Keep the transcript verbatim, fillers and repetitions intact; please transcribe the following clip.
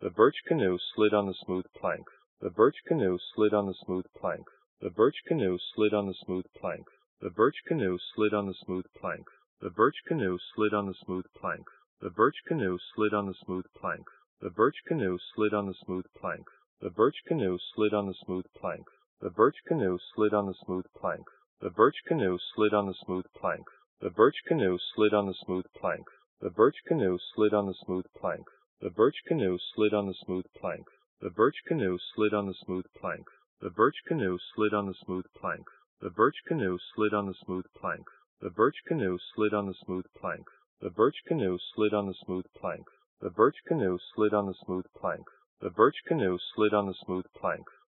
The birch canoe slid on the smooth planks. The birch canoe slid on the smooth planks. The birch canoe slid on the smooth planks. The birch canoe slid on the smooth planks. The birch canoe slid on the smooth planks. The birch canoe slid on the smooth planks. The birch canoe slid on the smooth planks. The birch canoe slid on the smooth planks. The birch canoe slid on the smooth planks. The birch canoe slid on the smooth planks. The birch canoe slid on the smooth planks. The birch canoe slid on the smooth planks. The birch canoe slid on the smooth planks. The birch canoe slid on the smooth planks. The birch canoe slid on the smooth planks. The birch canoe slid on the smooth planks. The birch canoe slid on the smooth planks. The birch canoe slid on the smooth planks. The birch canoe slid on the smooth planks. The birch canoe slid on the smooth planks.